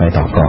来祷告。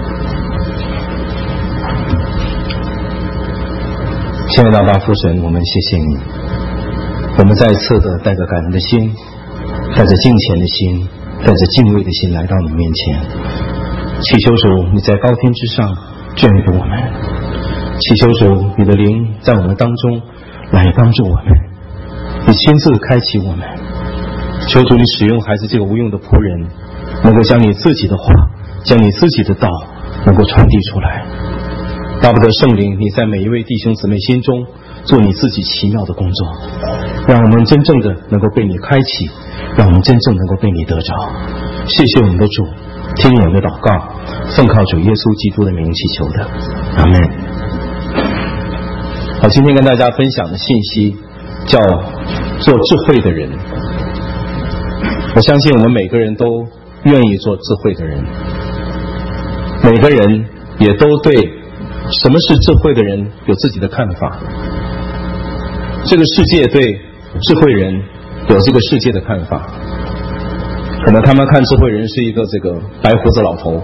亲爱的阿爸父神，我们谢谢你，我们再次的带着感恩的心，带着敬虔的心，带着敬畏的心来到你面前，祈求主你在高天之上眷顾我们，祈求主你的灵在我们当中来帮助我们，你亲自开启我们，求主你使用孩子这个无用的仆人，能够将你自己的话，将你自己的道能够传递出来。巴不得圣灵你在每一位弟兄姊妹心中做你自己奇妙的工作，让我们真正的能够被你开启，让我们真正能够被你得着。谢谢我们的主，听我们的祷告，奉靠主耶稣基督的名祈求的，阿们。好，今天跟大家分享的信息叫做智慧的人。我相信我们每个人都愿意做智慧的人，每个人也都对什么是智慧的人有自己的看法。这个世界对智慧人有这个世界的看法，可能他们看智慧人是一个白胡子老头，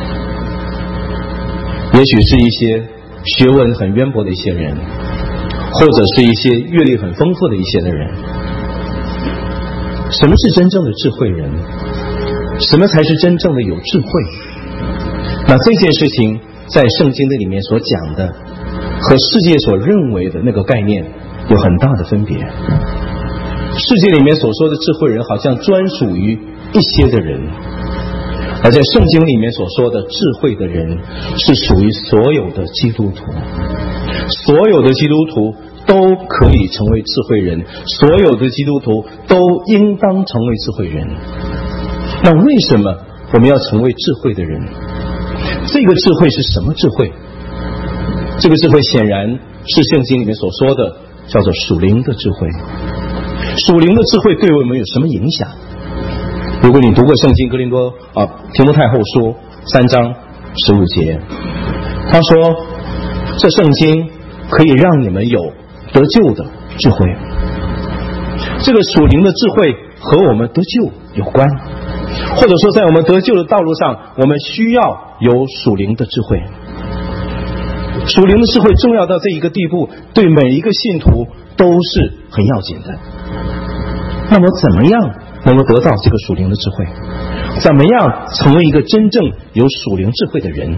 也许是一些学问很渊博的一些人，或者是一些阅历很丰富的一些的人。什么是真正的智慧人？什么才是真正的有智慧？那这件事情在圣经的里面所讲的和世界所认为的那个概念有很大的分别。世界里面所说的智慧人好像专属于一些的人，而在圣经里面所说的智慧的人是属于所有的基督徒，所有的基督徒都可以成为智慧人，所有的基督徒都应当成为智慧人。那为什么我们要成为智慧的人？这个智慧是什么智慧？这个智慧显然是圣经里面所说的叫做属灵的智慧。属灵的智慧对我们有什么影响？如果你读过圣经提摩太后书3章15节，他说这圣经可以让你们有得救的智慧。这个属灵的智慧和我们得救有关，或者说在我们得救的道路上，我们需要有属灵的智慧。属灵的智慧重要到这一个地步，对每一个信徒都是很要紧的。那么怎么样能够得到这个属灵的智慧？怎么样成为一个真正有属灵智慧的人？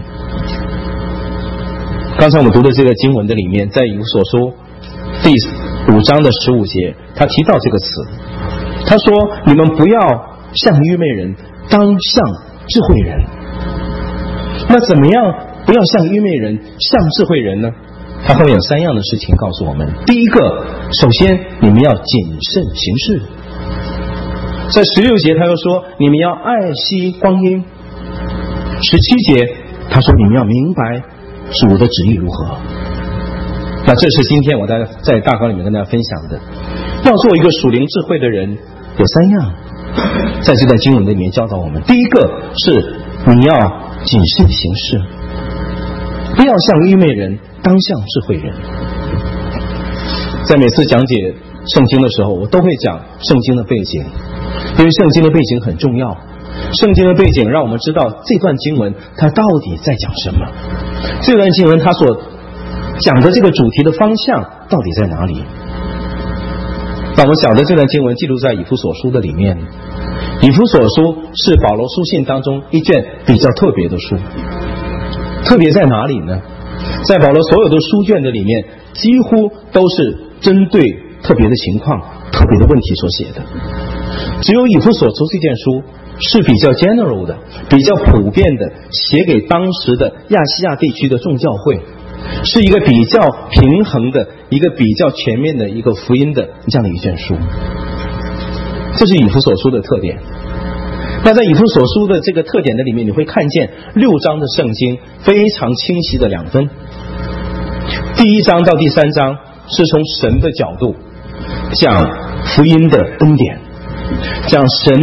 刚才我们读的这个经文的里面，在以弗所书第5章的15节，他提到这个词，他说你们不要像愚昧人，当像智慧人。那怎么样不要像愚昧人，像智慧人呢？他后面有3样的事情告诉我们。第一个，首先你们要谨慎行事。在16节他又说你们要爱惜光阴。17节他说你们要明白主的旨意如何。那这是今天我在大纲里面跟大家分享的，要做一个属灵智慧的人有3样，在这段经文里面教导我们。第一个是你要谨慎行事，不要像愚昧人，当像智慧人。在每次讲解圣经的时候，我都会讲圣经的背景，因为圣经的背景很重要。圣经的背景让我们知道这段经文它到底在讲什么，这段经文它所讲的这个主题的方向到底在哪里。那我们晓得这段经文记录在以弗所书的里面。以弗所书是保罗书信当中一卷比较特别的书。特别在哪里呢？在保罗所有的书卷的里面，几乎都是针对特别的情况、特别的问题所写的。只有以弗所书这卷书是比较 general 的，比较普遍的，写给当时的亚细亚地区的众教会，是一个比较平衡的、一个比较全面的一个福音的这样的一卷书。这是以弗所书的特点。那在以弗所书的这个特点的里面，你会看见6章的圣经非常清晰的2分。第1章到第3章是从神的角度讲福音的恩典，讲神的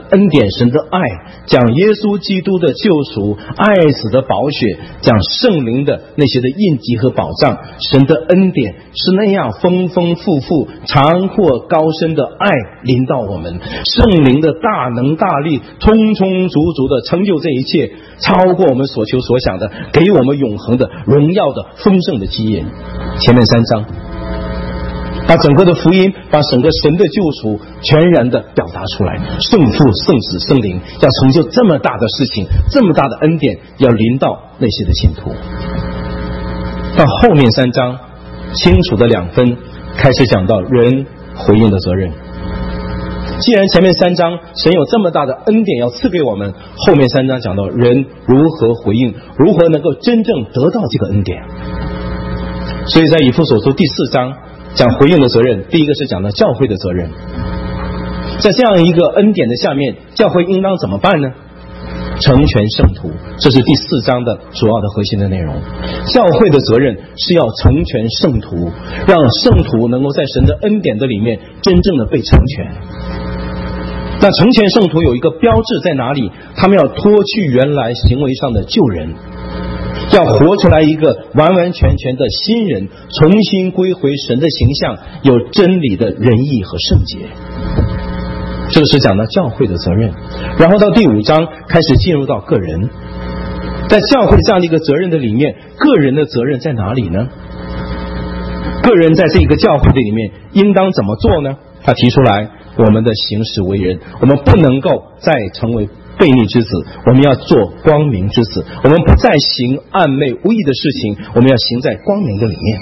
恩典、神的爱，讲耶稣基督的救赎、爱子的宝血，讲圣灵的那些的印记和保障。神的恩典是那样丰丰富富、长阔高深的爱临到我们，圣灵的大能大力充充足足的成就这一切，超过我们所求所想的，给我们永恒的荣耀的丰盛的基业。前面3章把整个的福音，把整个神的救赎全然的表达出来，圣父、圣子、圣灵要成就这么大的事情，这么大的恩典要临到那些的信徒。到后面3章清楚的2分开始讲到人回应的责任。既然前面3章神有这么大的恩典要赐给我们，后面3章讲到人如何回应，如何能够真正得到这个恩典。所以在以弗所书第4章讲回应的责任，第一个是讲到教会的责任。在这样一个恩典的下面，教会应当怎么办呢？成全圣徒，这是第4章的主要的核心的内容。教会的责任是要成全圣徒，让圣徒能够在神的恩典的里面真正的被成全。那成全圣徒有一个标志在哪里？他们要脱去原来行为上的旧人，要活出来一个完完全全的新人，重新归回神的形象，有真理的仁义和圣洁。这个是讲到教会的责任。然后到第5章开始进入到个人，在教会这样的一个责任的里面，个人的责任在哪里呢？个人在这个教会的里面应当怎么做呢？他提出来，我们的行事为人，我们不能够再成为悖逆之子，我们要做光明之子，我们不再行暗昧无益的事情，我们要行在光明的里面。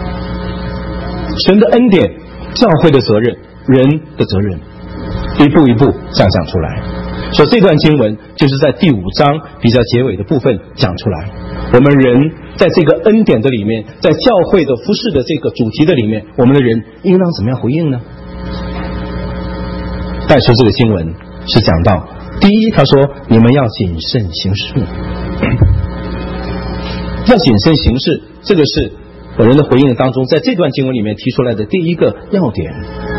神的恩典、教会的责任、人的责任，一步一步这样讲出来。所以这段经文就是在第5章比较结尾的部分讲出来，我们人在这个恩典的里面，在教会的服事的这个主题的里面，我们的人应当怎么样回应呢？但是这个经文是讲到，第一，他说你们要谨慎行事，要谨慎行事，这个是我人的回应当中，在这段经文里面提出来的第一个要点。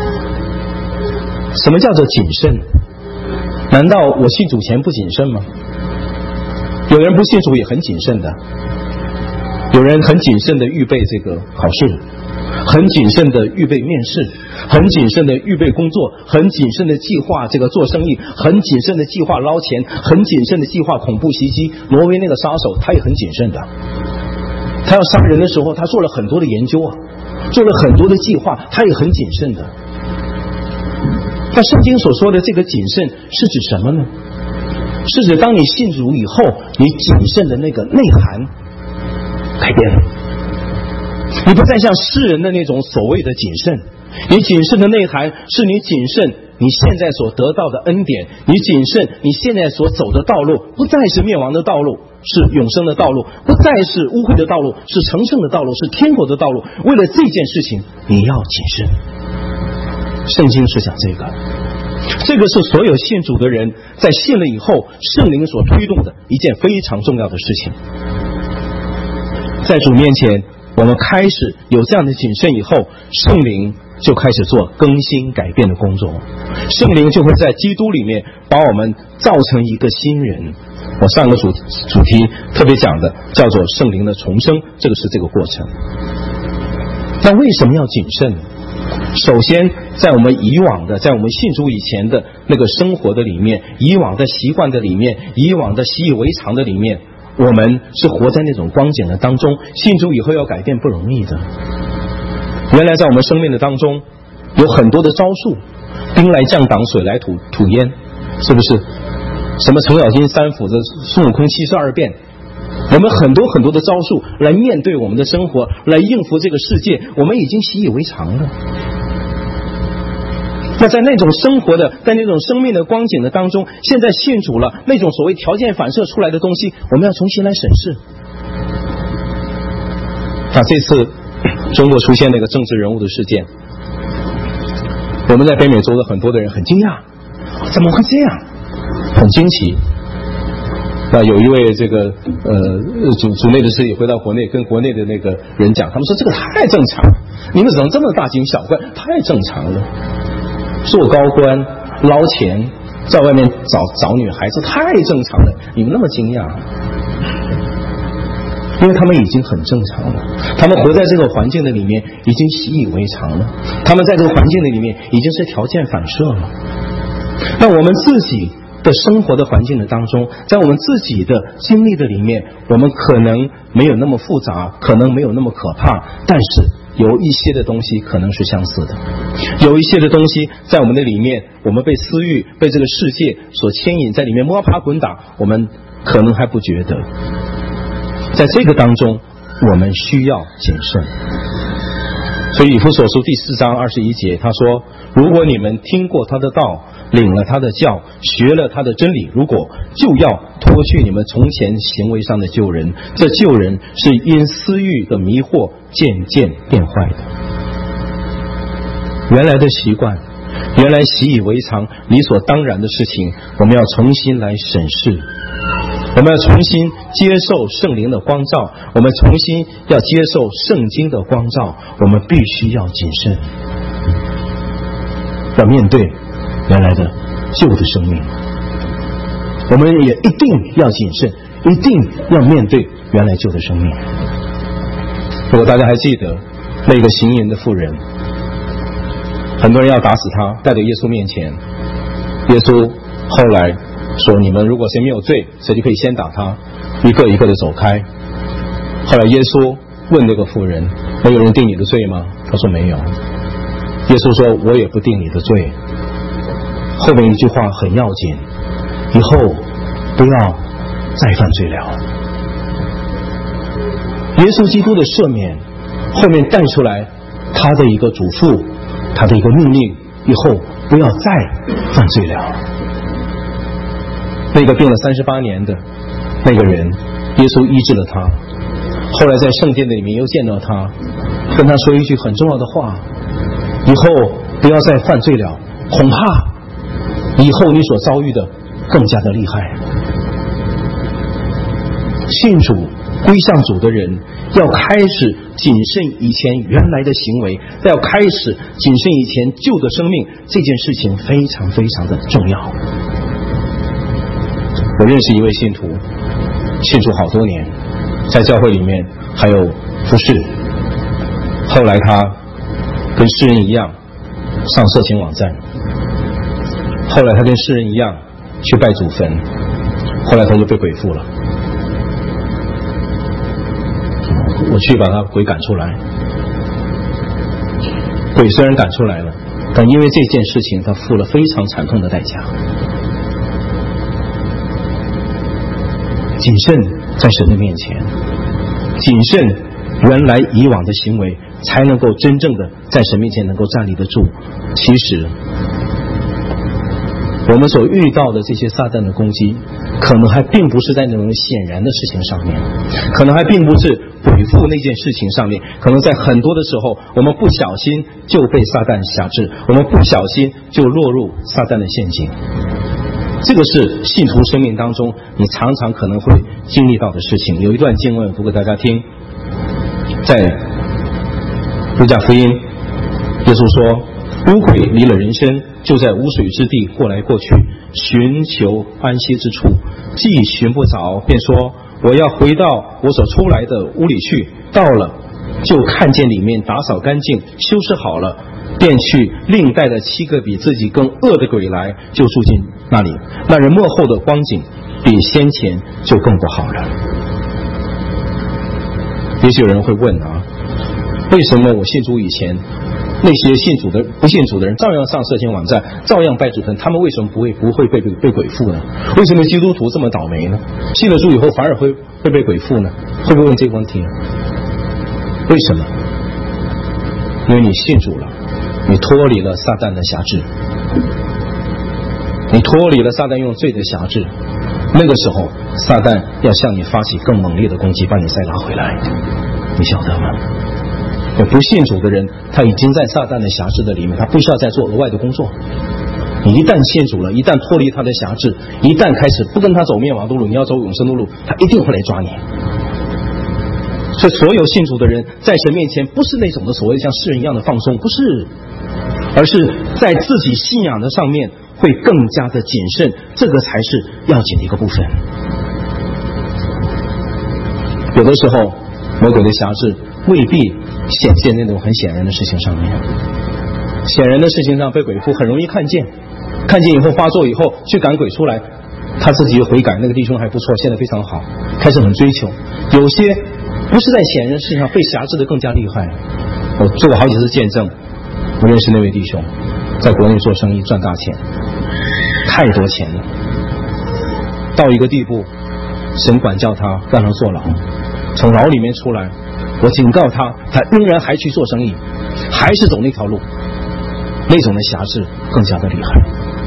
什么叫做谨慎？难道我信主前不谨慎吗？有人不信主也很谨慎的，有人很谨慎的预备这个考试，很谨慎的预备面试，很谨慎的预备工作，很谨慎的计划这个做生意，很谨慎的计划捞钱，很谨慎的计划恐怖袭击。挪威那个杀手他也很谨慎的，他要杀人的时候他做了很多的研究啊，做了很多的计划，他也很谨慎的。那圣经所说的这个谨慎是指什么呢？是指当你信主以后，你谨慎的那个内涵改变了，你不再像世人的那种所谓的谨慎，你谨慎的内涵是你谨慎你现在所得到的恩典，你谨慎你现在所走的道路不再是灭亡的道路，是永生的道路，不再是污秽的道路，是成圣的道路，是天国的道路。为了这件事情你要谨慎。圣经是讲这个，这个是所有信主的人在信了以后圣灵所推动的一件非常重要的事情。在主面前我们开始有这样的谨慎以后，圣灵就开始做更新改变的工作，圣灵就会在基督里面把我们造成一个新人。我上个主题特别讲的叫做圣灵的重生，这个是这个过程。那为什么要谨慎？首先在我们以往的，在我们信主以前的那个生活的里面，以往的习惯的里面，以往的习以为常的里面，我们是活在那种光景的当中，信主以后要改变不容易的。原来在我们生命的当中有很多的招数，兵来将挡，水来土淹，是不是？什么程咬金3斧子，孙悟空72变，我们很多很多的招数来面对我们的生活，来应付这个世界，我们已经习以为常了。那在那种生活的，在那种生命的光景的当中，现在信主了，那种所谓条件反射出来的东西，我们要重新来审视。这次中国出现那个政治人物的事件，我们在北美洲的很多的人很惊讶，怎么会这样？很惊奇。那有一位这个组内的师也回到国内，跟国内的那个人讲，他们说这个太正常了，你们怎么这么大惊小怪？太正常了，做高官捞钱在外面找女孩子太正常了，你们那么惊讶？因为他们已经很正常了，他们活在这个环境的里面已经习以为常了，他们在这个环境的里面已经是条件反射了。那我们自己的生活的环境的当中，在我们自己的经历的里面，我们可能没有那么复杂，可能没有那么可怕，但是有一些的东西可能是相似的，有一些的东西在我们的里面，我们被私欲被这个世界所牵引，在里面摸爬滚打，我们可能还不觉得。在这个当中我们需要谨慎。所以以弗所书第4章21节他说，如果你们听过他的道，领了他的教，学了他的真理，如果就要脱去你们从前行为上的旧人，这旧人是因私欲的迷惑渐渐变坏的。原来的习惯，原来习以为常理所当然的事情，我们要重新来审视，我们要重新接受圣灵的光照，我们重新要接受圣经的光照，我们必须要谨慎，要面对原来的旧的生命，我们也一定要谨慎，一定要面对原来旧的生命。如果大家还记得那个行淫的妇人，很多人要打死他，带到耶稣面前，耶稣后来说，你们如果谁没有罪，谁就可以先打他，一个一个的走开。后来耶稣问那个妇人，没有人定你的罪吗？他说没有。耶稣说，我也不定你的罪。后面一句话很要紧，以后不要再犯罪了。耶稣基督的赦免后面带出来他的一个嘱咐，他的一个命令，以后不要再犯罪了。那个病了38年的那个人，耶稣医治了他，后来在圣殿的里面又见到他，跟他说一句很重要的话，以后不要再犯罪了，恐怕以后你所遭遇的更加的厉害。信主归向主的人要开始谨慎以前原来的行为，要开始谨慎以前旧的生命，这件事情非常非常的重要。我认识一位信徒，信主好多年，在教会里面还有服侍，后来他跟世人一样上色情网站，后来他跟世人一样去拜祖坟，后来他就被鬼附了。我去把他鬼赶出来，鬼虽然赶出来了，但因为这件事情他付了非常惨痛的代价。谨慎在神的面前，谨慎原来以往的行为，才能够真正的在神面前能够站立得住。其实我们所遇到的这些撒旦的攻击，可能还并不是在那种显然的事情上面，可能还并不是鬼附那件事情上面，可能在很多的时候我们不小心就被撒旦辖制，我们不小心就落入撒旦的陷阱。这个是信徒生命当中你常常可能会经历到的事情。有一段经文读给大家听，在路加福音，耶稣说，污鬼离了人身，就在无水之地过来过去，寻求安息之处，既寻不着，便说，我要回到我所出来的屋里去。到了，就看见里面打扫干净，修饰好了，便去另带了7个比自己更恶的鬼来，就住进那里。那人末后的光景比先前就更不好了。也许有人会问啊，为什么我信主以前，那些信主的不信主的人照样上色情网站，照样拜祖坟，他们为什么不会被鬼附呢？为什么基督徒这么倒霉呢？信了主以后反而会被鬼附呢？会不会问这个问题呢？为什么？因为你信主了，你脱离了撒旦的辖制，你脱离了撒旦用罪的辖制，那个时候撒旦要向你发起更猛烈的攻击，把你再拉回来，你晓得吗？不信主的人，他已经在撒旦的辖制的里面，他不需要再做额外的工作。你一旦信主了，一旦脱离他的辖制，一旦开始不跟他走灭亡的路，你要走永生的路，他一定会来抓你。所以所有信主的人在神面前，不是那种的所谓像世人一样的放松，不是，而是在自己信仰的上面会更加的谨慎，这个才是要紧的一个部分。有的时候魔鬼的辖制未必显现那种很显然的事情上面，显然的事情上被鬼附很容易看见以后发作以后去赶鬼出来，他自己又悔改，那个弟兄还不错，现在非常好，开始很追求。有些不是在显然事上被辖制的更加厉害。我做过好几次见证，我认识那位弟兄在国内做生意赚大钱，太多钱了，到一个地步神管教他，让他坐牢，从牢里面出来，我警告他，他仍然还去做生意，还是走那条路，那种的辖制更加的厉害。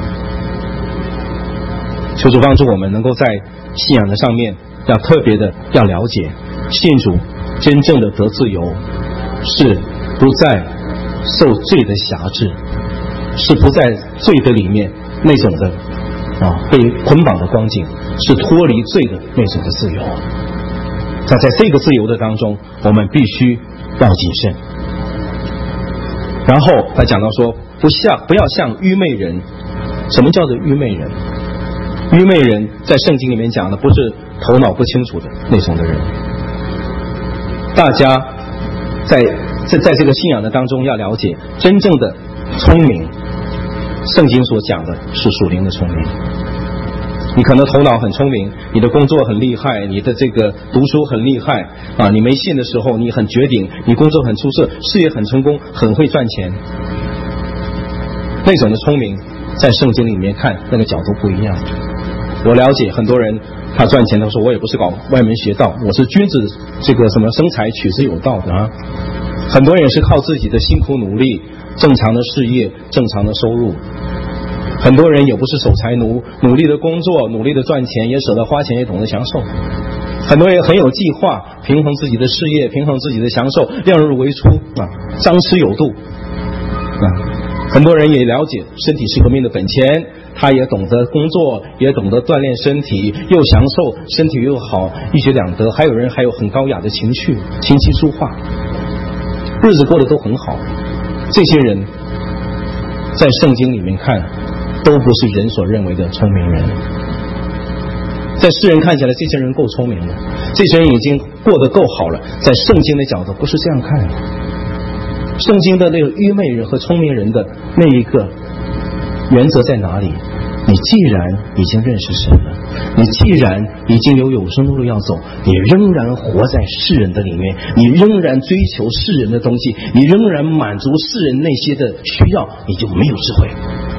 求主帮助我们能够在信仰的上面要特别的要了解，信主真正的得自由是不再受罪的辖制，是不在罪的里面那种的被捆绑的光景，是脱离罪的那种的自由。在这个自由的当中，我们必须要谨慎。然后他讲到说，不要像愚昧人。什么叫做愚昧人？愚昧人在圣经里面讲的不是头脑不清楚的那种的人。大家在这个信仰的当中要了解，真正的聪明，圣经所讲的是属灵的聪明。你可能头脑很聪明，你的工作很厉害，你的这个读书很厉害你没信的时候你很绝顶，你工作很出色，事业很成功，很会赚钱，那种的聪明在圣经里面看那个角度不一样。我了解很多人他赚钱的时候，我也不是搞歪门邪道，我是君子这个什么生财取之有道的很多人也是靠自己的辛苦努力，正常的事业，正常的收入。很多人也不是守财奴，努力的工作，努力的赚钱，也舍得花钱，也懂得享受。很多人很有计划，平衡自己的事业，平衡自己的享受，量入为出张弛有度很多人也了解身体是革命的本钱，他也懂得工作，也懂得锻炼身体，又享受，身体又好，一举两得。还有人还有很高雅的情趣，琴棋书画，日子过得都很好。这些人在圣经里面看都不是人所认为的聪明人。在世人看起来这些人够聪明了，这些人已经过得够好了，在圣经的角度不是这样看的。圣经的那个愚昧人和聪明人的那一个原则在哪里？你既然已经认识神了，你既然已经有永生的路要走，你仍然活在世人的里面，你仍然追求世人的东西，你仍然满足世人那些的需要，你就没有智慧。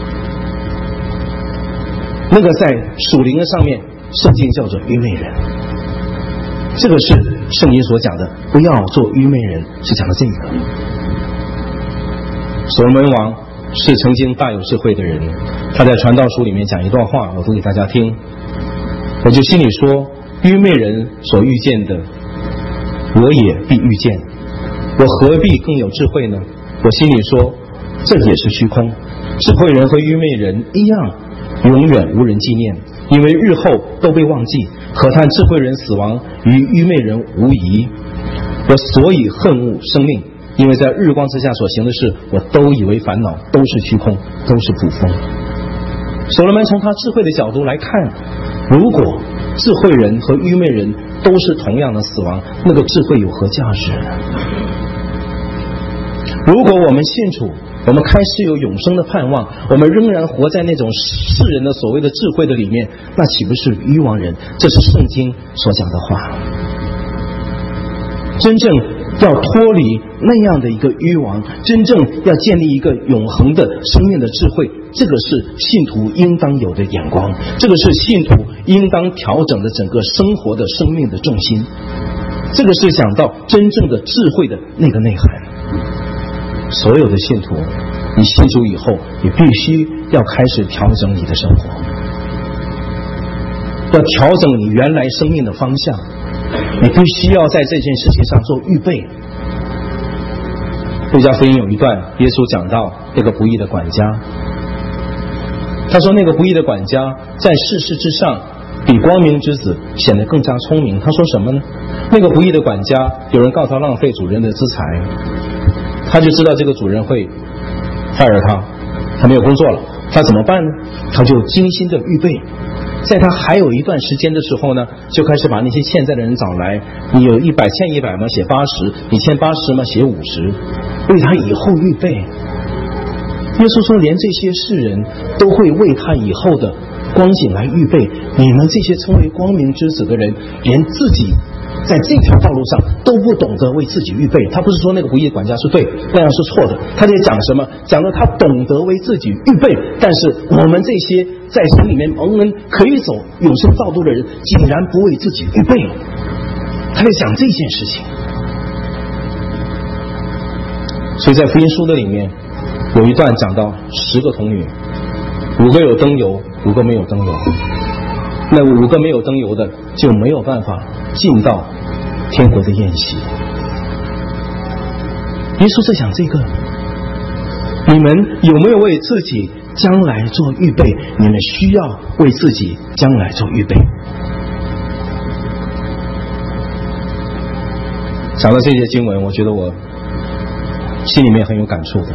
那个在属灵的上面，圣经叫做愚昧人。这个是圣经所讲的，不要做愚昧人，是讲的这个。所罗门王是曾经大有智慧的人，他在传道书里面讲一段话，我读给大家听。我就心里说，愚昧人所遇见的，我也必遇见，我何必更有智慧呢？我心里说，这也是虚空。智慧人和愚昧人一样，永远无人纪念，因为日后都被忘记。可叹智慧人死亡，与愚昧人无疑。我所以恨恶生命，因为在日光之下所行的事，我都以为烦恼，都是虚空，都是捕风。所罗门从他智慧的角度来看，如果智慧人和愚昧人都是同样的死亡，那个智慧有何价值呢？如果我们信主，我们开始有永生的盼望，我们仍然活在那种世人的所谓的智慧的里面，那岂不是愚妄人？这是圣经所讲的话。真正要脱离那样的一个愚妄，真正要建立一个永恒的生命的智慧，这个是信徒应当有的眼光，这个是信徒应当调整的整个生活的生命的重心，这个是讲到真正的智慧的那个内涵。所有的信徒，你信主以后，你必须要开始调整你的生活，要调整你原来生命的方向，你必须要在这件事情上做预备。路加福音有一段，耶稣讲到那个不义的管家，他说那个不义的管家在世事之上比光明之子显得更加聪明。他说什么呢？那个不义的管家，有人告他浪费主人的资财，他就知道这个主人会fire他，他没有工作了， 他怎么办呢？他就精心的预备，在他还有一段时间的时候呢，就开始把那些欠债的人找来，你有100欠100吗？写80，你欠80吗？写50，为他以后预备。耶稣说，连这些世人都会为他以后的光景来预备，你们这些称为光明之子的人，连自己在这条道路上都不懂得为自己预备。他不是说那个不义管家是对，那样是错的，他在讲什么？讲到他懂得为自己预备，但是我们这些在神里面蒙恩可以走永生道路的人，竟然不为自己预备。他在讲这件事情。所以在福音书的里面有一段讲到10个童女，5个有灯油，5个没有灯油。那5个没有灯油的就没有办法进到天国的宴席。耶稣在讲这个，你们有没有为自己将来做预备？你们需要为自己将来做预备。讲到这些经文，我觉得我心里面很有感触的。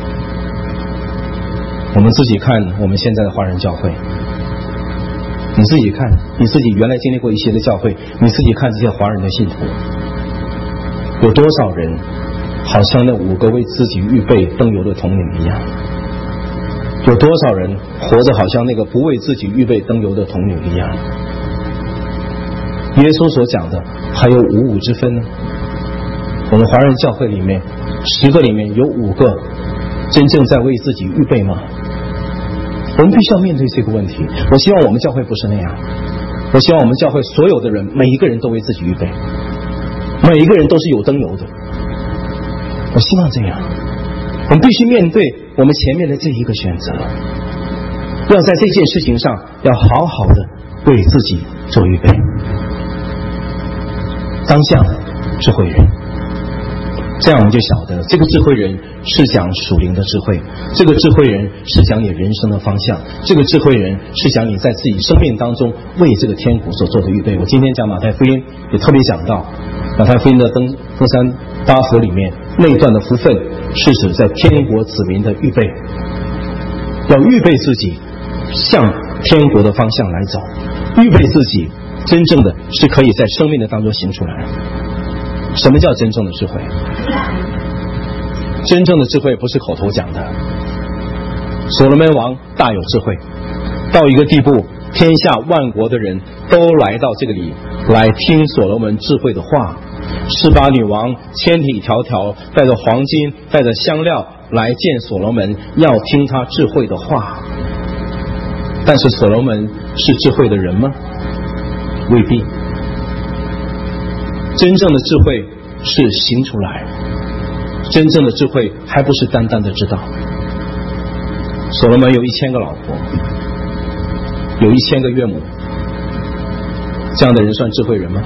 我们自己看我们现在的华人教会，你自己看你自己原来经历过一些的教会，你自己看这些华人的信徒，有多少人好像那5个为自己预备灯油的童女一样？有多少人活着好像那个不为自己预备灯油的童女一样？耶稣所讲的还有5-5之分呢。我们华人教会里面10个里面有5个真正在为自己预备吗？我们必须要面对这个问题。我希望我们教会不是那样，我希望我们教会所有的人每一个人都为自己预备，每一个人都是有灯油的。我希望这样。我们必须面对我们前面的这一个选择，要在这件事情上要好好的为自己做预备。当下智慧人，这样我们就晓得这个智慧人是讲属灵的智慧，这个智慧人是讲你人生的方向，这个智慧人是讲你在自己生命当中为这个天国所做的预备。我今天讲马太福音也特别讲到马太福音的登山8福里面那一段的福分，是指在天国子民的预备，要预备自己向天国的方向来走，预备自己真正的是可以在生命的当中行出来。什么叫真正的智慧？真正的智慧不是口头讲的。所罗门王大有智慧，到一个地步，天下万国的人都来到这个里来听所罗门智慧的话。18女王千里迢迢带着黄金带着香料来见所罗门，要听他智慧的话。但是所罗门是智慧的人吗？未必。真正的智慧是行出来，真正的智慧还不是单单的知道。所罗门有1000个老婆，有1000个岳母，这样的人算智慧人吗？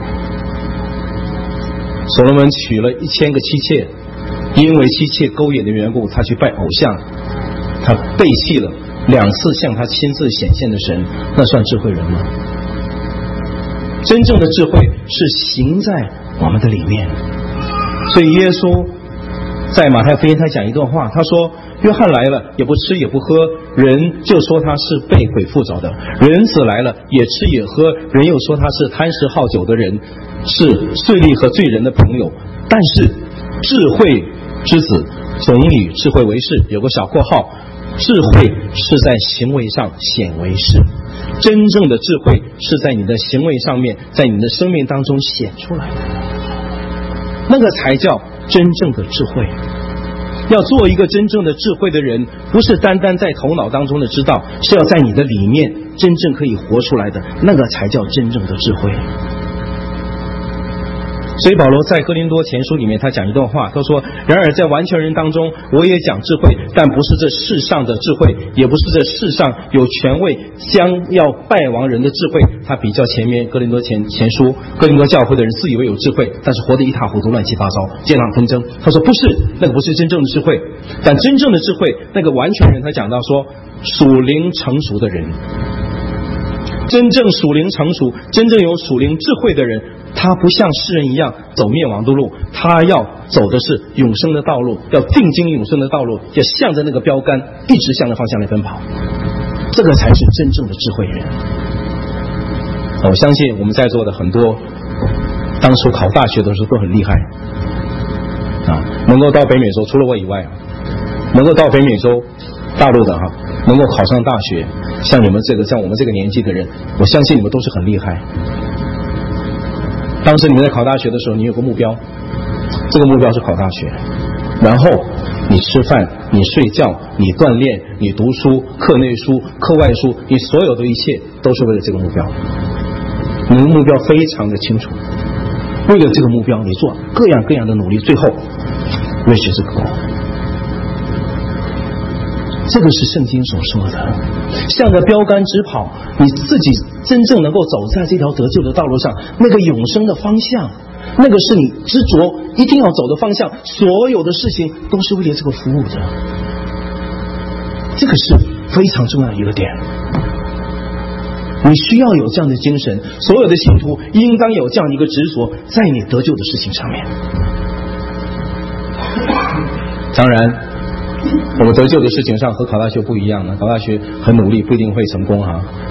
所罗门娶了1000个妻妾，因为妻妾勾引的缘故，他去拜偶像，他背弃了2次向他亲自显现的神，那算智慧人吗？真正的智慧是行在我们的里面。所以耶稣在马太福音他讲一段话，他说约翰来了也不吃也不喝，人就说他是被鬼附着的；人子来了也吃也喝，人又说他是贪食好酒的人，是税吏和罪人的朋友。但是智慧之子总以智慧为是，有个小括号，智慧是在行为上显为是。真正的智慧是在你的行为上面，在你的生命当中显出来的，那个才叫真正的智慧。要做一个真正的智慧的人，不是单单在头脑当中的知道，是要在你的里面真正可以活出来的，那个才叫真正的智慧。所以保罗在哥林多前书里面他讲一段话，他说然而在完全人当中我也讲智慧，但不是这世上的智慧，也不是这世上有权位将要败亡人的智慧。他比较前面哥林多前书，哥林多教会的人自以为有智慧，但是活得一塌糊涂，乱七八糟，结党纷争。他说不是，那个不是真正的智慧。但真正的智慧，那个完全人，他讲到说属灵成熟的人，真正属灵成熟真正有属灵智慧的人，他不像世人一样走灭亡的路，他要走的是永生的道路，要定睛永生的道路，要向着那个标杆一直向着方向来奔跑。 这个才是真正的智慧人。我相信我们在座的很多当初考大学的时候都很厉害能够到北美洲，除了我以外能够到北美洲大陆的能够考上大学，像我们这个年纪的人，我相信你们都是很厉害。当时你们在考大学的时候，你有个目标，这个目标是考大学，然后你吃饭，你睡觉，你锻炼，你读书，课内书，课外书，你所有的一切都是为了这个目标。你的目标非常的清楚，为了这个目标你做各样各样的努力，最后reach这个goal。这个是圣经所说的，向着标杆直跑，你自己真正能够走在这条得救的道路上，那个永生的方向，那个是你执着一定要走的方向，所有的事情都是为了这个服务的。这个是非常重要的一个点，你需要有这样的精神，所有的信徒应当有这样一个执着在你得救的事情上面。当然我们得救的事情上和考大学不一样了，考大学很努力不一定会成功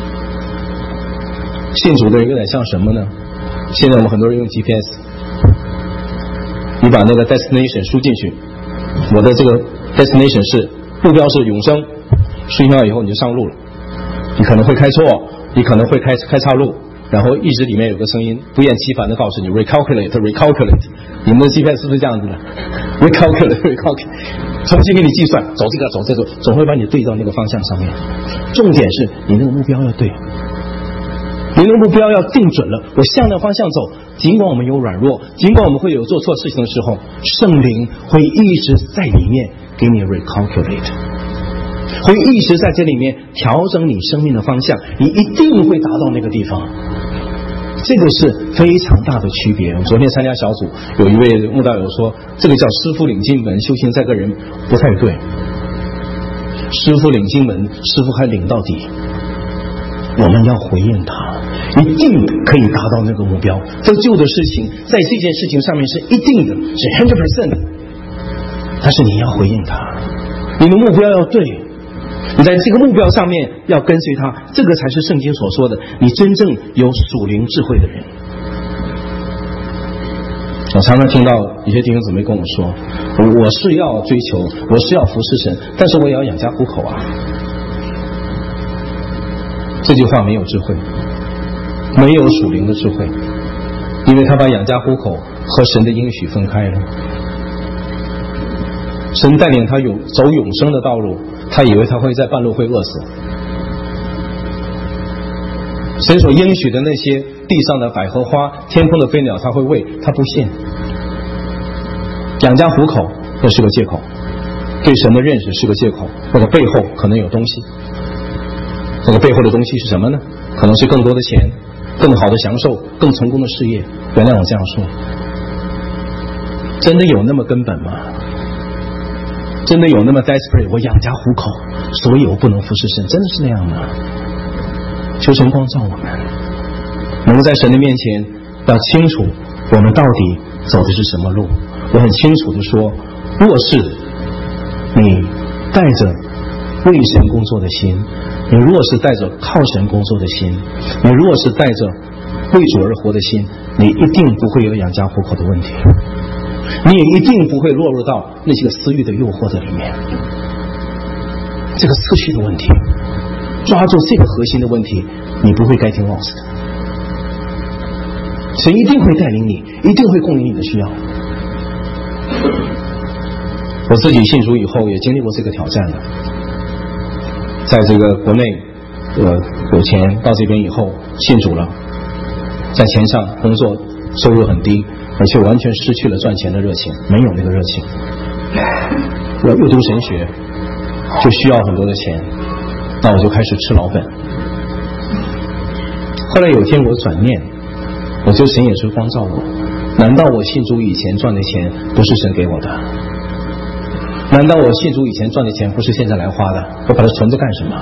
信主的人有点像什么呢？现在我们很多人用 GPS， 你把那个 destination 输进去，我的这个 destination 是目标是永生，输进去以后你就上路了。你可能会开错，你可能会开岔路，然后一直里面有个声音不厌其烦的告诉你 recalculate。 你们的 GPS 是不是这样子的？ recalculate 重新给你计算，走这个走这个，总会把你对到那个方向上面。重点是你那个目标要对，你那个目标要定准了，我向那个方向走。尽管我们有软弱，尽管我们会有做错事情的时候，圣灵会一直在里面给你 recalculate， 会一直在这里面调整你生命的方向，你一定会达到那个地方。这个是非常大的区别。我昨天参加小组，有一位牧道友说，这个叫师傅领进门，修行这个人不太对。师傅领进门，师傅还领到底，我们要回应他，一定可以达到那个目标。得救的事情在这件事情上面是一定的，是 100%， 但是你要回应他，你的目标要对，你在这个目标上面要跟随他，这个才是圣经所说的你真正有属灵智慧的人。我常常听到一些弟兄姊妹跟我说，我是要追求，我是要服侍神，但是我也要养家糊口啊。这句话没有智慧，没有属灵的智慧，因为他把养家糊口和神的应许分开了。神带领他走永生的道路，他以为他会在半路会饿死。神所应许的那些地上的百合花，天空的飞鸟他会喂，他不信。养家糊口那是个借口，对神的认识是个借口，那个背后可能有东西。那个背后的东西是什么呢？可能是更多的钱，更好的享受，更成功的事业。原谅我这样说，真的有那么根本吗？真的有那么 desperate， 我养家糊口，所以我不能服侍神，真的是那样吗？求神光照我们，能够在神的面前要清楚我们到底走的是什么路。我很清楚的说，若是你带着为神工作的心，你若是带着靠神工作的心，你若是带着为主而活的心，你一定不会有养家糊口的问题，你也一定不会落入到那些个私欲的诱惑的里面。这个次序的问题，抓住这个核心的问题，你不会 getting lost。 神一定会带领你，一定会供应你的需要。我自己信主以后也经历过这个挑战的，在这个国内有钱，到这边以后信主了，在钱上工作收入很低，而且完全失去了赚钱的热情，没有那个热情。我又读神学，就需要很多的钱，那我就开始吃老本。后来有一天我转念，我觉得神也是光照我，难道我信主以前赚的钱不是神给我的？难道我信主以前赚的钱不是现在来花的？我把它存着干什么？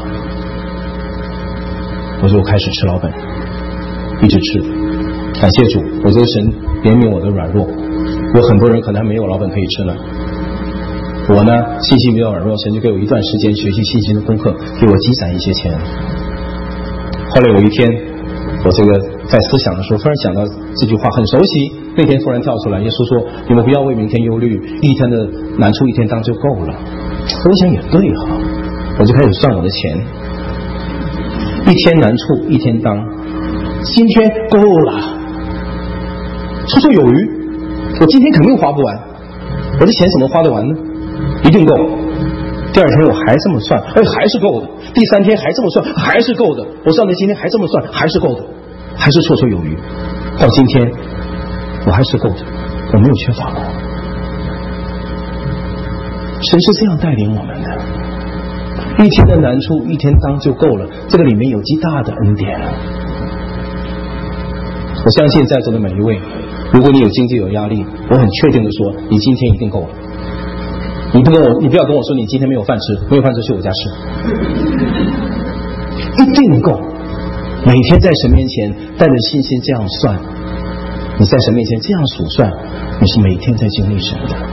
我就开始吃老本，一直吃。感谢主，我觉得神怜悯我的软弱，有很多人可能还没有老本可以吃呢。 我呢信心比较软弱，神就给我一段时间学习信心的功课，给我积攒一些钱。后来有一天，我这个在思想的时候，突然想到这句话很熟悉。那天突然跳出来，耶稣说：“你们不要为明天忧虑，一天的难处一天当就够了。”我想也对哈，我就开始算我的钱，一天难处一天当，今天够了，绰绰有余。我今天肯定花不完，我的钱怎么花得完呢？一定够。第二天我还这么算，还是够的。第三天还这么算，还是够的。我算的今天还这么算，还是够的，还是绰绰有余。到今天我还是够的，我没有缺乏过。神是这样带领我们的，一天的难处一天当就够了，这个里面有极大的恩典。我相信在座的每一位，如果你有经济有压力，我很确定的说，你今天一定够了。你不要跟我说你今天没有饭吃，没有饭吃去我家吃，一定够。每天在神面前带着信心这样算，你在神面前这样数算，你是每天在经历神的。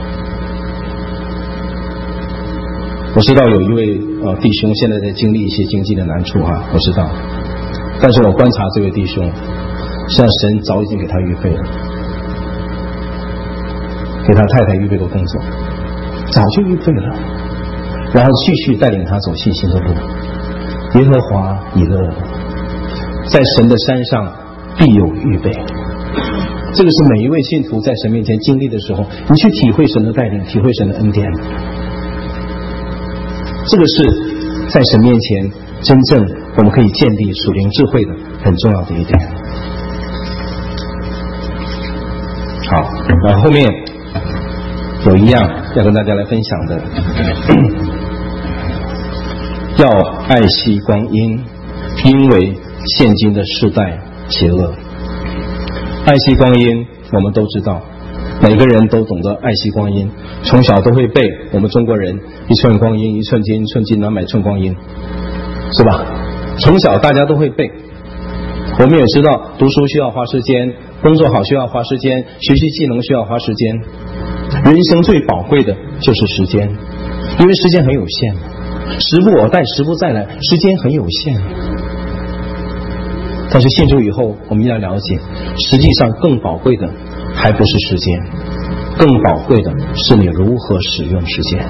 我知道有一位弟兄现在在经历一些经济的难处我知道，但是我观察这位弟兄，实际上神早已经给他预备了，给他太太预备过工作，早就预备了，然后继续带领他走信心的路。耶和华以勒，在神的山上必有预备。这个是每一位信徒在神面前经历的时候，你去体会神的带领，体会神的恩典。这个是在神面前真正我们可以建立属灵智慧的很重要的一点。好，然后后面有一样要跟大家来分享的，要爱惜光阴，因为现今的世代邪恶。爱惜光阴，我们都知道，每个人都懂得爱惜光阴，从小都会背我们中国人一寸光阴一寸金，寸金难买寸光阴，是吧？从小大家都会背。我们也知道读书需要花时间，工作好需要花时间，学习技能需要花时间。人生最宝贵的就是时间，因为时间很有限，时不我待时不再来，时间很有限。但是信主以后，我们要了解，实际上更宝贵的还不是时间，更宝贵的是你如何使用时间。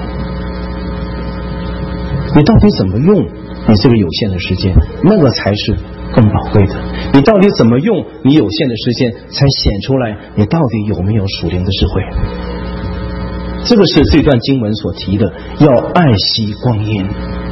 你到底怎么用你这个有限的时间，那个才是更宝贵的。你到底怎么用你有限的时间，才显出来你到底有没有属灵的智慧。这个是这段经文所提的，要爱惜光阴。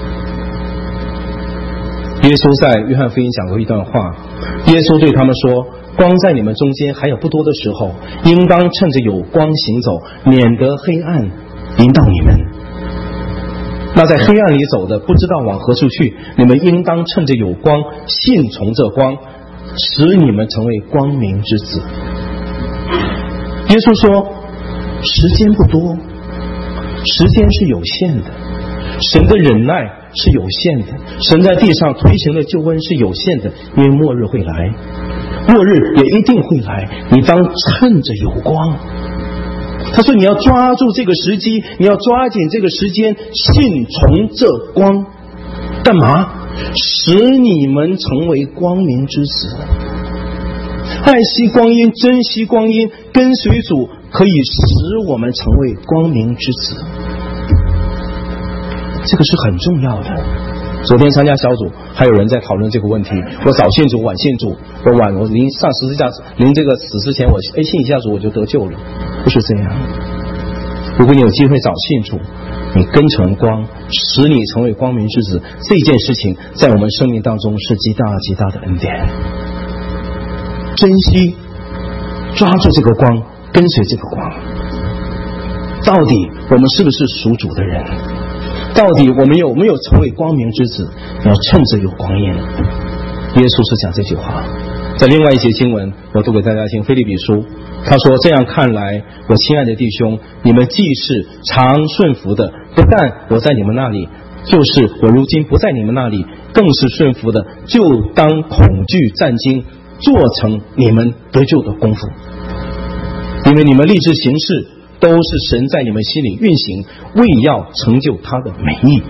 耶稣在约翰福音讲过一段话，耶稣对他们说，光在你们中间还有不多的时候，应当趁着有光行走，免得黑暗临到你们。那在黑暗里走的不知道往何处去，你们应当趁着有光，信从这光，使你们成为光明之子。耶稣说，时间不多，时间是有限的，神的忍耐是有限的，神在地上推行的救恩是有限的，因为末日会来，末日也一定会来，你当趁着有光。他说你要抓住这个时机，你要抓紧这个时间，信从这光，干嘛？使你们成为光明之子。爱惜光阴，珍惜光阴，跟随主可以使我们成为光明之子，这个是很重要的。昨天参加小组，还有人在讨论这个问题，我早信主晚信主，我临上十字架临这个死之前，我信一下主我就得救了，不是这样。如果你有机会早信主，你跟从光，使你成为光明之子，这件事情在我们生命当中是极大极大的恩典。珍惜，抓住这个光，跟随这个光。到底我们是不是属主的人？到底我们有没有成为光明之子？要趁着有光阴。耶稣是讲这句话。在另外一节经文，我读给大家听，腓立比书，他说，这样看来，我亲爱的弟兄，你们既是常顺服的，不但我在你们那里，就是我如今不在你们那里，更是顺服的，就当恐惧战惊，做成你们得救的功夫。因为你们立志行事， 都是神在你们心里运行，为要成就他的美意。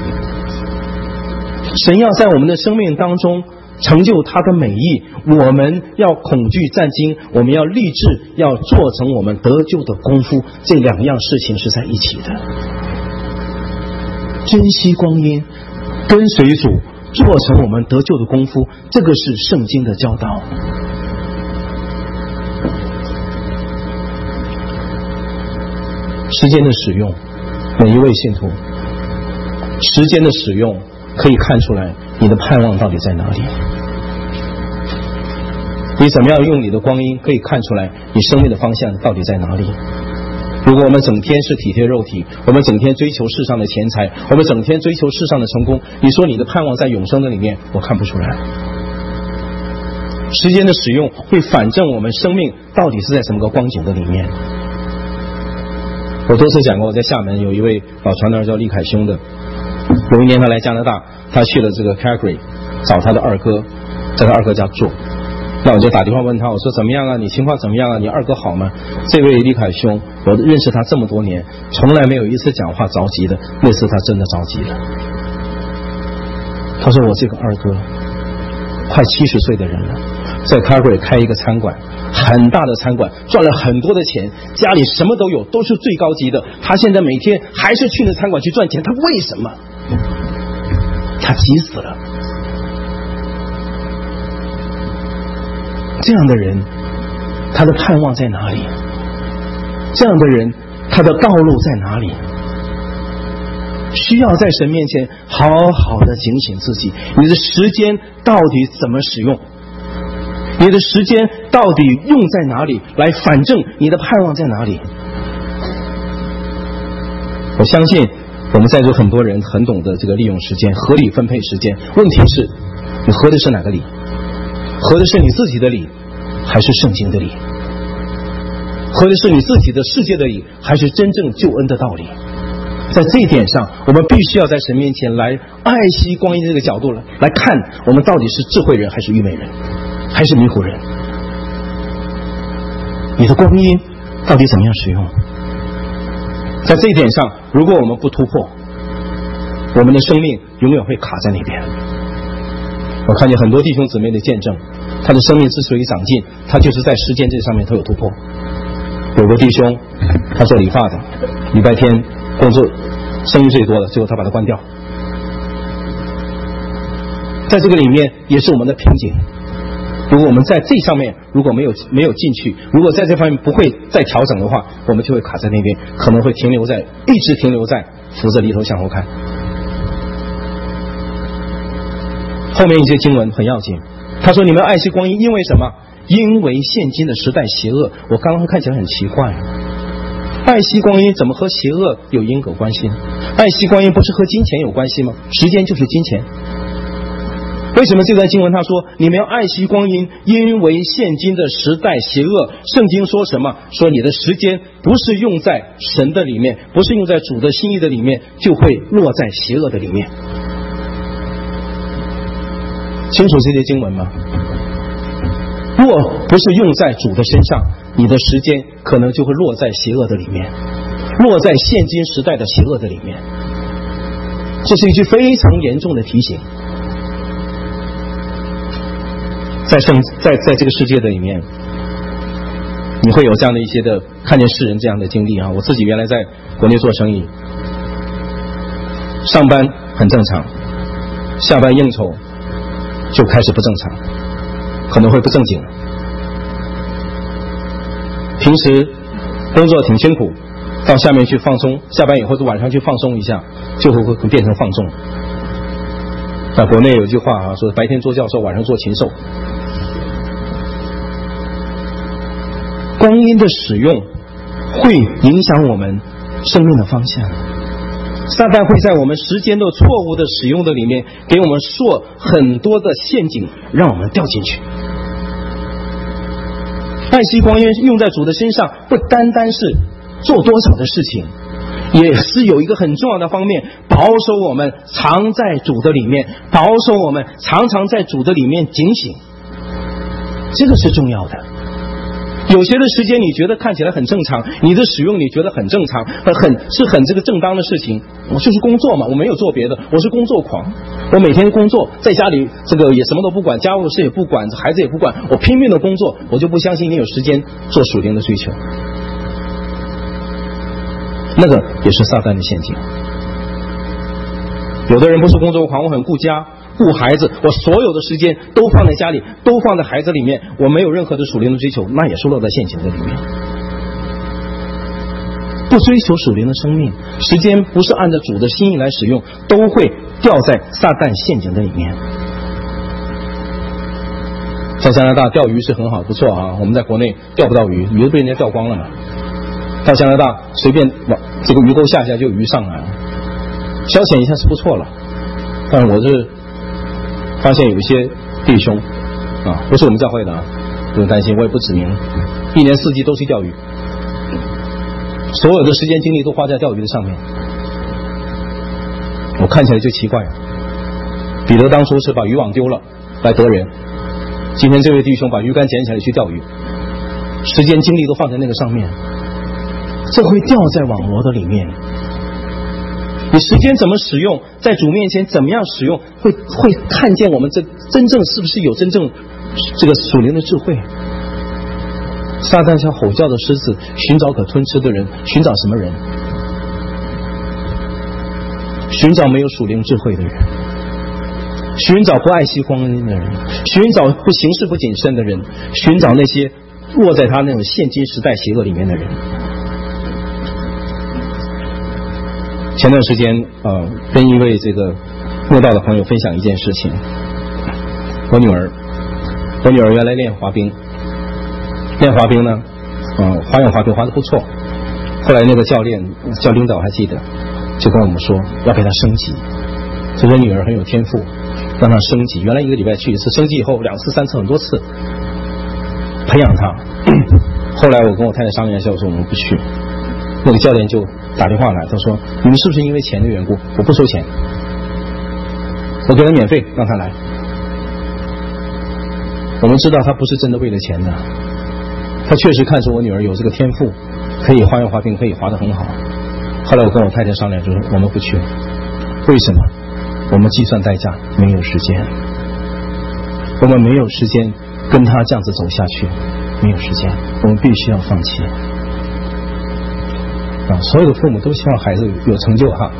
神要在我们的生命当中成就他的美意，我们要恐惧战惊，我们要立志要做成我们得救的功夫，这两样事情是在一起的。珍惜光阴，跟随主，做成我们得救的功夫，这个是圣经的教导。时间的使用，每一位信徒，时间的使用可以看出来你的盼望到底在哪里。你怎么样用你的光阴，可以看出来你生命的方向到底在哪里。如果我们整天是体贴肉体，我们整天追求世上的钱财，我们整天追求世上的成功，你说你的盼望在永生的里面，我看不出来。时间的使用会反证我们生命到底是在什么个光景的里面。我多次讲过，我在厦门有一位老传道叫厉凯兄的，有一年他来加拿大，他去了这个 Calgary 找他的二哥，在他二哥家住。那我就打电话问他，我说怎么样啊，你情况怎么样啊，你二哥好吗？这位厉凯兄，我认识他这么多年，从来没有一次讲话着急的，那次他真的着急了。他说我这个二哥快70岁的人了，在 Calgary 开一个餐馆，很大的餐馆，赚了很多的钱，家里什么都有，都是最高级的，他现在每天还是去那餐馆去赚钱，他为什么？他急死了。这样的人他的盼望在哪里？这样的人他的道路在哪里？需要在神面前好好的警醒自己，你的时间到底怎么使用，你的时间到底用在哪里，来反证你的盼望在哪里。我相信我们在座很多人很懂得这个利用时间，合理分配时间。问题是你合的是哪个理？合的是你自己的理，还是圣经的理？合的是你自己的世界的理，还是真正救恩的道理？在这一点上，我们必须要在神面前来爱惜光阴这个角度来看，我们到底是智慧人还是愚昧人，还是迷糊人？你的光阴到底怎么样使用？在这一点上，如果我们不突破，我们的生命永远会卡在那边。我看见很多弟兄姊妹的见证，他的生命之所以长进，他就是在时间这上面他有突破。有个弟兄，他做理发的，礼拜天工作生意最多的，最后他把它关掉。在这个里面也是我们的瓶颈。如果我们在这上面如果没有进去，如果在这方面不会再调整的话，我们就会卡在那边，可能会一直停留在扶着犁头向后看。后面一些经文很要紧，他说你们爱惜光阴，因为什么？因为现今的时代邪恶。我刚刚看起来很奇怪，爱惜光阴怎么和邪恶有因果关系呢？爱惜光阴不是和金钱有关系吗？时间就是金钱。为什么这段经文他说你们要爱惜光阴，因为现今的时代邪恶？圣经说什么？说你的时间不是用在神的里面，不是用在主的心意的里面，就会落在邪恶的里面。清楚这些经文吗？若不是用在主的身上，你的时间可能就会落在邪恶的里面，落在现今时代的邪恶的里面。这是一句非常严重的提醒。在这个世界的里面，你会有这样的一些的看见世人这样的经历啊。我自己原来在国内做生意，上班很正常，下班应酬就开始不正常，可能会不正经。平时工作挺辛苦，到下面去放松，下班以后就晚上去放松一下，就会变成放纵。在国内有句话啊，说白天做教授，晚上做禽兽。光阴的使用会影响我们生命的方向。撒旦会在我们时间的错误的使用的里面，给我们设很多的陷阱，让我们掉进去。爱惜光阴用在主的身上，不单单是做多少的事情，也是有一个很重要的方面，保守我们常在主的里面，保守我们常常在主的里面警醒，这个是重要的。 有些的时间你觉得看起来很正常，你的使用你觉得很正常，很这个正当的事情。我就是工作嘛，我没有做别的，我是工作狂，我每天工作，在家里这个也什么都不管，家务事也不管，孩子也不管，我拼命的工作，我就不相信你有时间做属灵的追求。那个也是撒旦的陷阱。有的人不是工作狂，我很顾家顾孩子，我所有的时间都放在家里，都放在孩子里面，我没有任何的属灵的追求，那也是落在陷阱的里面。不追求属灵的生命，时间不是按照主的心意来使用，都会掉在撒旦陷阱的里面。在加拿大钓鱼是很好，不错啊，我们在国内钓不到鱼，鱼都被人家钓光了嘛。到加拿大随便往这个鱼钩下就有鱼上来了，消遣一下是不错了。但是我是发现有一些弟兄啊，不是我们教会的啊，不用担心，我也不指明，一年四季都去钓鱼，所有的时间精力都花在钓鱼的上面。我看起来就奇怪，彼得当初是把渔网丢了来得人，今天这位弟兄把鱼竿捡起来去钓鱼，时间精力都放在那个上面，这会掉在网罗的里面。你时间怎么使用，在主面前怎么样使用，会看见我们这真正是不是有真正这个属灵的智慧。撒旦像吼叫的狮子，寻找可吞吃的人。寻找什么人？寻找没有属灵智慧的人，寻找不爱惜光阴的人，寻找不行事不谨慎的人，寻找那些落在他那种现今时代邪恶里面的人。前段时间跟一位这个慕道的朋友分享一件事情。我女儿原来练滑冰呢，花样滑冰滑得不错，后来那个教领导还记得，就跟我们说要给她升级，这个女儿很有天赋，让她升级，原来一个礼拜去一次，升级以后2次3次很多次培养她。后来我跟我太太商量一下，我说我们不去，那个教练就打电话来，他说你们是不是因为钱的缘故？我不收钱，我给他免费让他来。我们知道他不是真的为了钱的，他确实看出我女儿有这个天赋，可以花样滑冰，可以滑得很好。后来我跟我太太商量，就是我们不去。为什么？我们计算代价，没有时间，我们没有时间跟他这样子走下去，没有时间，我们必须要放弃。所有的父母都希望孩子有成就哈，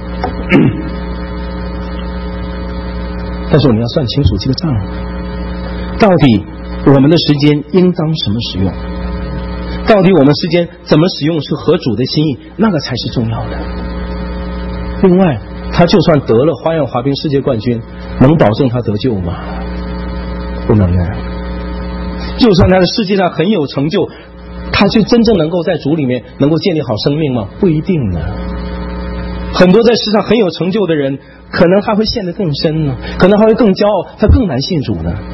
但是我们要算清楚这个账，到底我们的时间应当什么使用，到底我们时间怎么使用是合主的心意，那个才是重要的。另外，他就算得了花样滑冰世界冠军，能保证他得救吗？不能的。就算他在世界上很有成就，他就真正能够在主里面能够建立好生命吗？不一定呢。很多在世上很有成就的人，可能他会陷得更深呢，可能他会更骄傲，他更难信主呢。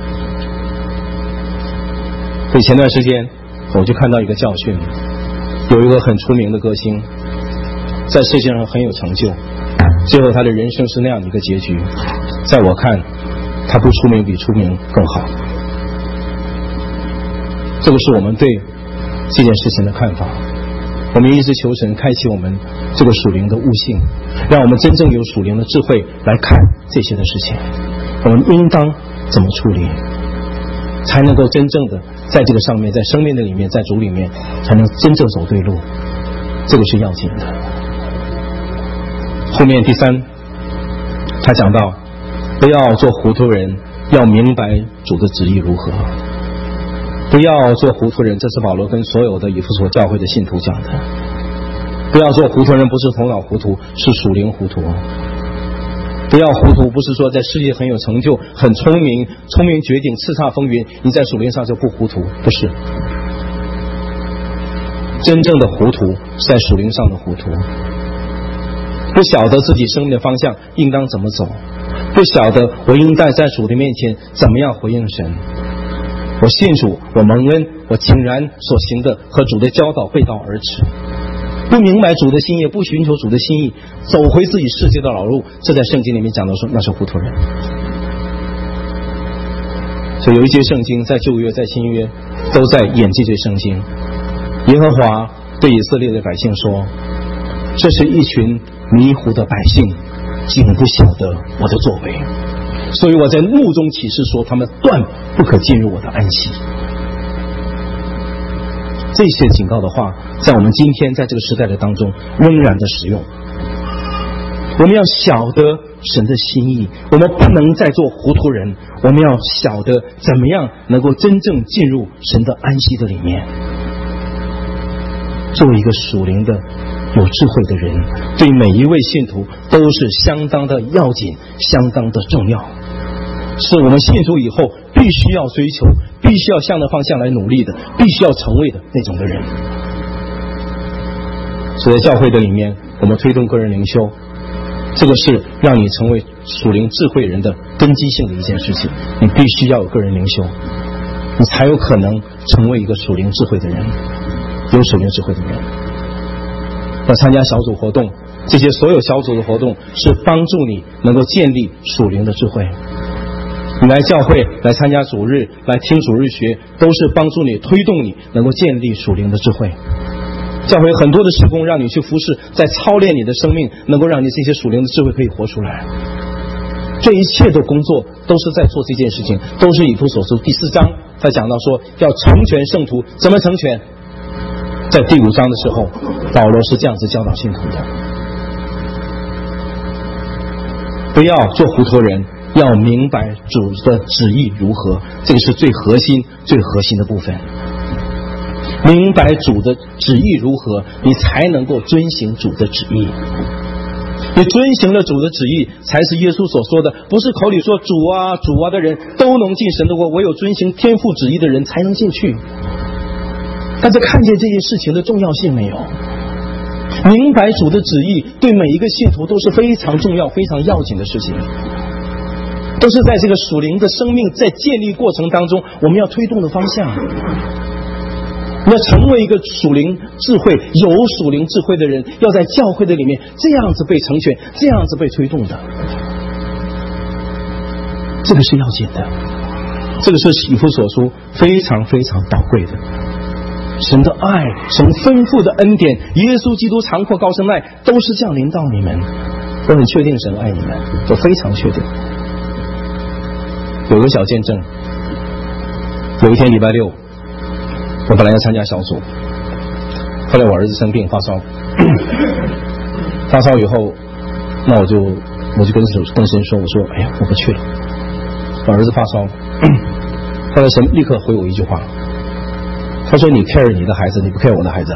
所以前段时间我就看到一个教训，有一个很出名的歌星，在世界上很有成就，最后他的人生是那样的一个结局。在我看，他不出名比出名更好。这个是我们对这件事情的看法。我们一直求神开启我们这个属灵的悟性，让我们真正有属灵的智慧来看这些的事情。我们应当怎么处理，才能够真正的在这个上面，在生命的里面，在主里面，才能真正走对路，这个是要紧的。后面第3，他讲到不要做糊涂人，要明白主的旨意如何。不要做糊涂人，这是保罗跟所有的以弗所教会的信徒讲的。不要做糊涂人，不是头脑糊涂，是属灵糊涂。不要糊涂，不是说在事业很有成就，很聪明绝顶，叱咤风云，你在属灵上就不糊涂，不是。真正的糊涂是在属灵上的糊涂，不晓得自己生命的方向应当怎么走，不晓得我应当在主的面前怎么样回应神。我信主，我蒙恩，我竟然所行的和主的教导背道而驰，不明白主的心意，不寻求主的心意，走回自己世界的老路，这在圣经里面讲到说那是糊涂人。 所以有一节圣经在旧约在新约都在演这节圣经。耶和华对以色列的百姓说，这是一群迷糊的百姓，竟不晓得我的作为，所以我在怒中起誓说，他们断不可进入我的安息。这些警告的话在我们今天在这个时代的当中仍然的使用。我们要晓得神的心意，我们不能再做糊涂人，我们要晓得怎么样能够真正进入神的安息的里面。作为一个属灵的有智慧的人，对每一位信徒都是相当的要紧，相当的重要，是我们信主以后必须要追求，必须要向着方向来努力的，必须要成为的那种的人。所以在教会的里面，我们推动个人灵修，这个是让你成为属灵智慧人的根基性的一件事情。你必须要有个人灵修，你才有可能成为一个属灵智慧的人，有属灵智慧的人。要参加小组活动，这些所有小组的活动是帮助你能够建立属灵的智慧。你来教会来参加主日，来听主日学，都是帮助你推动你能够建立属灵的智慧。教会很多的事工让你去服侍，在操练你的生命，能够让你这些属灵的智慧可以活出来。这一切的工作都是在做这件事情，都是以弗所书第4章他讲到说要成全圣徒。怎么成全？在第5章的时候，保罗是这样子教导信徒的：不要做糊涂人，要明白主的旨意如何。这个是最核心的部分。明白主的旨意如何，你才能够遵行主的旨意。你遵行了主的旨意，才是耶稣所说的，不是口里说主啊主啊的人都能进神的国，唯有遵行天父旨意的人才能进去。但是看见这件事情的重要性没有？明白主的旨意对每一个信徒都是非常重要非常要紧的事情，都是在这个属灵的生命在建立过程当中我们要推动的方向。要成为一个属灵智慧有属灵智慧的人，要在教会的里面这样子被成全，这样子被推动的，这个是要紧的。这个是以弗所书非常非常宝贵的。神的爱，神丰富的恩典，耶稣基督长阔高深爱，都是降临到你们。我很确定神爱你们，我非常确定。有个小见证，有一天礼拜六，我本来要参加小组，后来我儿子生病发烧，发烧以后，那我就跟神说，我说哎呀我不去了，我儿子发烧。后来神立刻回我一句话，他说你 care 你的孩子，你不 care 我的孩子。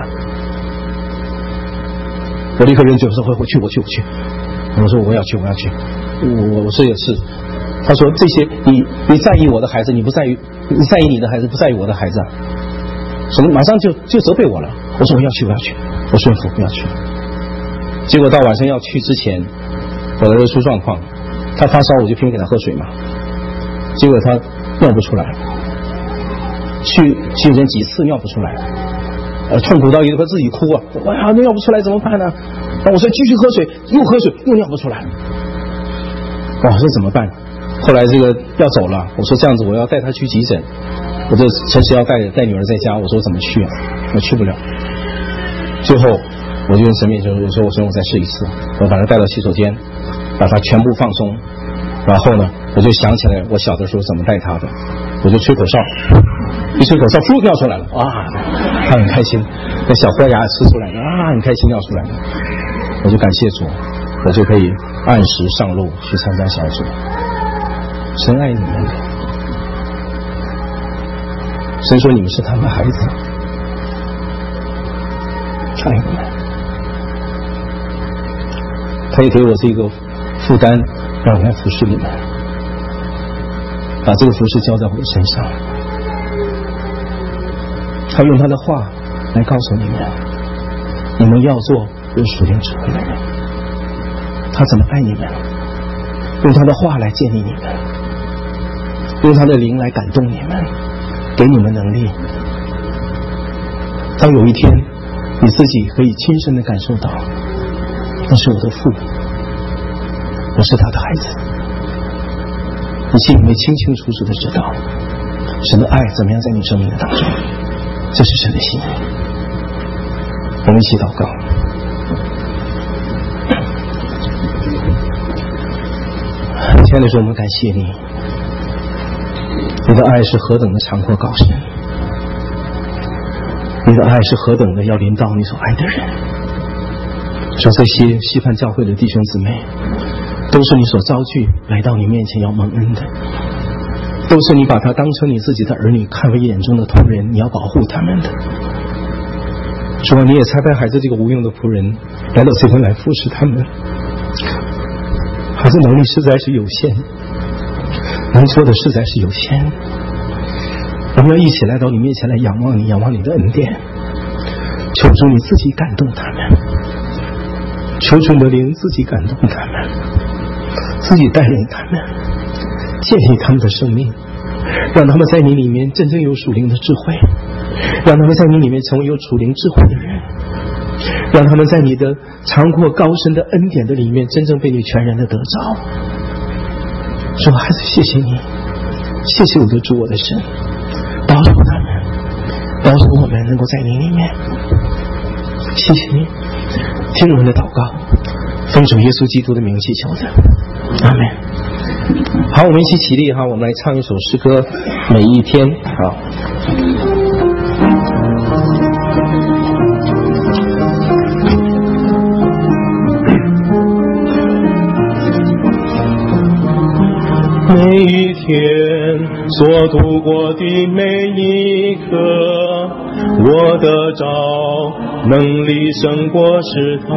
我立刻认罪，我说我去，我说我要去，我说也是。他说这些你在意我的孩子，你不在意，你在意你的孩子，不在意我的孩子啊。什么马上就责备我了。我说我要去，我顺服，不要去。结果到晚上要去之前，我的儿子出状况，他发烧，我就拼命给他喝水嘛。结果他尿不出来，去人几次尿不出来，痛苦到一个自己哭啊！哎呀，尿不出来怎么办呢？我说继续喝水，又喝水又尿不出来。我说怎么办？后来这个要走了，我说这样子我要带他去急诊。我就诚实要带女儿在家，我说怎么去啊？我去不了。最后我就跟神面前说，我说我再试一次，我把她带到洗手间，把她全部放松。然后呢，我就想起来我小的时候怎么带她的，我就吹口哨，一吹口哨，噗尿出来了啊！她很开心，那小豁牙吃出来了啊，很开心尿出来了。我就感谢主，我就可以按时上路去参加小组。神爱你们的。神说你们是他们的孩子，爱你们。他也给我这个负担，让我来服侍你们，把这个服侍交在我的身上。他用他的话来告诉你们，你们要做有属灵智慧的人。他怎么爱你们，用他的话来建立你们，用他的灵来感动你们，给你们能力。当有一天你自己可以亲身的感受到，那是我的父，我是他的孩子，你心里面清清楚楚的知道神的爱怎么样在你生命的当中，这是神的心意。我们一起祷告。亲爱的主，我们感谢你，你的爱是何等的长阔高深，你的爱是何等的要临到你所爱的人。主，这些西番教会的弟兄姊妹都是你所招聚来到你面前要蒙恩的，都是你把他当成你自己的儿女，看为眼中的同人，你要保护他们的。主啊，你也差派孩子这个无用的仆人来到这边来服侍他们，孩子能力实在是有限，能做的实在是有限。我们要一起来到你面前来仰望你，仰望你的恩典，求主你自己感动他们，求主你的灵自己感动他们，自己带领他们，建立他们的生命，让他们在你里面真正有属灵的智慧，让他们在你里面成为有属灵智慧的人，让他们在你的长阔高深的恩典的里面真正被你全然的得着。主孩子，谢谢你，谢谢我的主，我的神，保守他们，保守我们能够在你里面。谢谢你，听我们的祷告，奉主耶稣基督的名祈求的，阿们。好，我们一起起立哈，我们来唱一首诗歌，每一天。好。每一天所度过的每一刻，我得着能力胜过试探，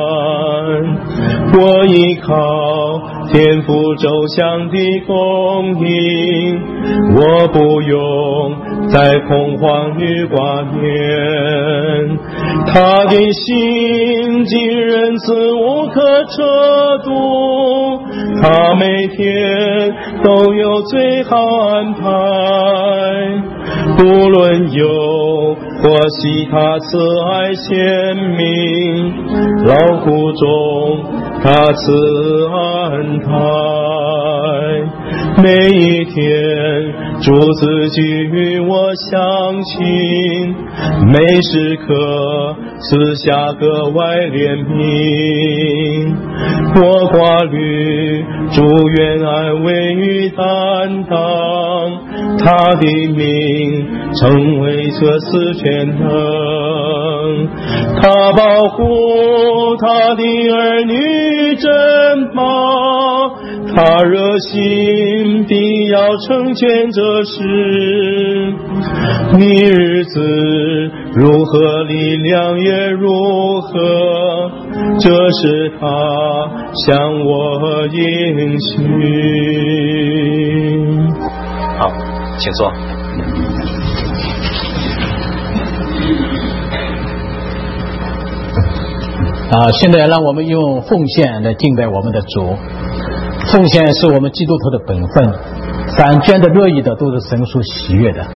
我依靠天父周详的供应，我不用再恐慌与挂念，他的心既仁慈无可测度，他每天都有最好安排，无论有或喜，他慈爱显明，劳苦中他慈安排，每一天主自己与我相亲，每时刻赐下格外怜悯，我挂虑主愿安慰与担当，他的名成为这四全能，他保护他的儿女珍宝，他热心地要成全这事，你日子如何，力量也如何，这是他向我应许。好，请坐。 现在让我们用奉献来敬拜我们的主。奉献是我们基督徒的本分，凡捐的乐意的都是神所喜悦的。